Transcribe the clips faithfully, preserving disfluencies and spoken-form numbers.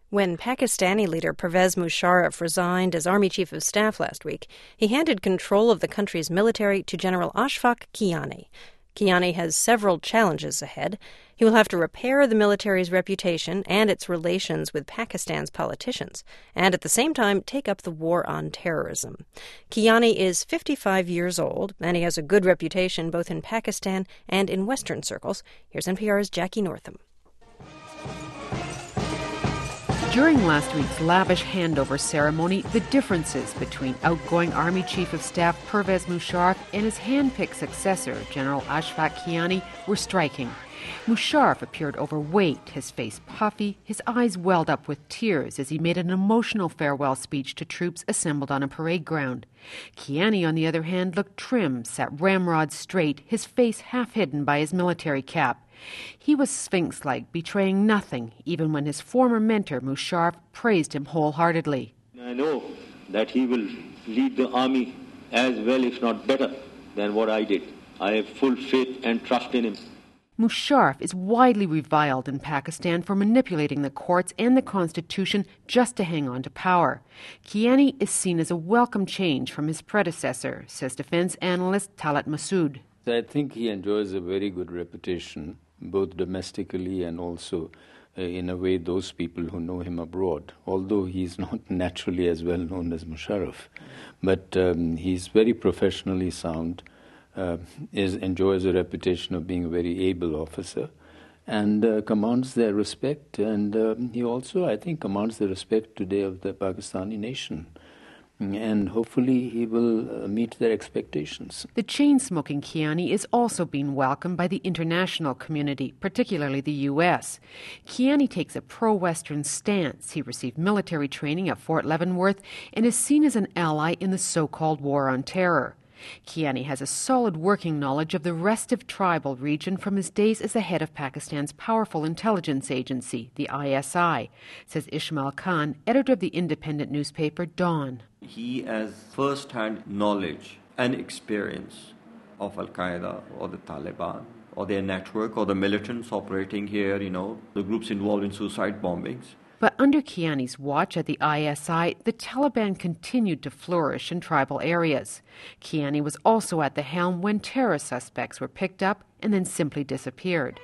When Pakistani leader Pervez Musharraf resigned as Army Chief of Staff last week, he handed control of the country's military to General Ashfaq Kiani. Kiani has several challenges ahead. He will have to repair the military's reputation and its relations with Pakistan's politicians, and at the same time take up the war on terrorism. Kiani is fifty-five years old, and he has a good reputation both in Pakistan and in Western circles. Here's N P R's Jackie Northam. During last week's lavish handover ceremony, the differences between outgoing Army Chief of Staff Pervez Musharraf and his hand-picked successor, General Ashfaq Kiani, were striking. Musharraf appeared overweight, his face puffy, his eyes welled up with tears as he made an emotional farewell speech to troops assembled on a parade ground. Kiani, on the other hand, looked trim, sat ramrod straight, his face half hidden by his military cap. He was sphinx-like, betraying nothing, even when his former mentor, Musharraf, praised him wholeheartedly. I know that he will lead the army as well, if not better, than what I did. I have full faith and trust in him. Musharraf is widely reviled in Pakistan for manipulating the courts and the constitution just to hang on to power. Kiani is seen as a welcome change from his predecessor, says defense analyst Talat Masood. I think he enjoys a very good reputation, both domestically and also, uh, in a way, those people who know him abroad, although he's not naturally as well known as Musharraf. But um, he's very professionally sound, uh, is, enjoys a reputation of being a very able officer, and uh, commands their respect. And um, he also, I think, commands the respect today of the Pakistani nation. And hopefully he will uh, meet their expectations. The chain-smoking Kiani is also being welcomed by the international community, particularly the U S. Kiani takes a pro-Western stance. He received military training at Fort Leavenworth and is seen as an ally in the so-called war on terror. Kiani has a solid working knowledge of the restive tribal region from his days as the head of Pakistan's powerful intelligence agency, the I S I, says Ismail Khan, editor of the independent newspaper Dawn. He has first-hand knowledge and experience of Al-Qaeda or the Taliban or their network or the militants operating here, you know, the groups involved in suicide bombings. But under Kiani's watch at the I S I, the Taliban continued to flourish in tribal areas. Kiani was also at the helm when terror suspects were picked up and then simply disappeared.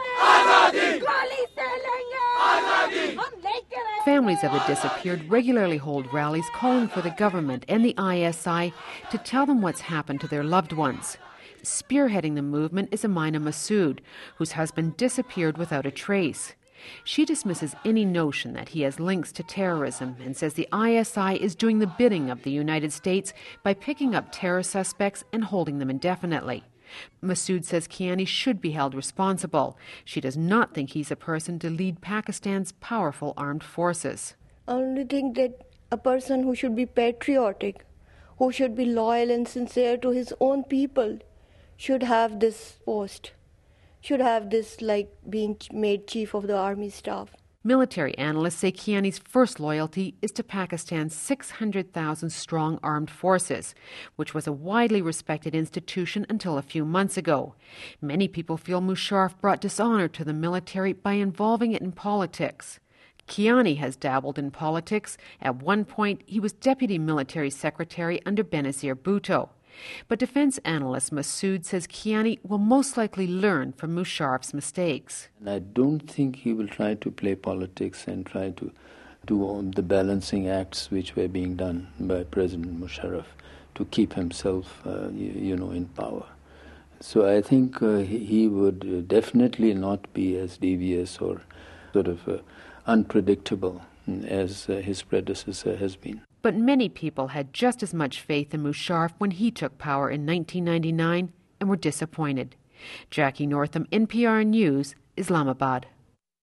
Families of the disappeared regularly hold rallies calling for the government and the I S I to tell them what's happened to their loved ones. Spearheading the movement is Amina Masood, whose husband disappeared without a trace. She dismisses any notion that he has links to terrorism and says the I S I is doing the bidding of the United States by picking up terror suspects and holding them indefinitely. Masood says Kiani should be held responsible. She does not think he's a person to lead Pakistan's powerful armed forces. I only think that a person who should be patriotic, who should be loyal and sincere to his own people, should have this post. should have this like being made chief of the army staff. Military analysts say Kiani's first loyalty is to Pakistan's six hundred thousand strong armed forces, which was a widely respected institution until a few months ago. Many people feel Musharraf brought dishonor to the military by involving it in politics. Kiani has dabbled in politics. At one point, he was deputy military secretary under Benazir Bhutto. But defense analyst Masood says Kiani will most likely learn from Musharraf's mistakes. And I don't think he will try to play politics and try to do all the balancing acts which were being done by President Musharraf to keep himself, uh, you, you know, in power. So I think uh, he, he would definitely not be as devious or sort of uh, unpredictable as uh, his predecessor has been. But many people had just as much faith in Musharraf when he took power in nineteen ninety-nine and were disappointed. Jackie Northam, N P R News, Islamabad.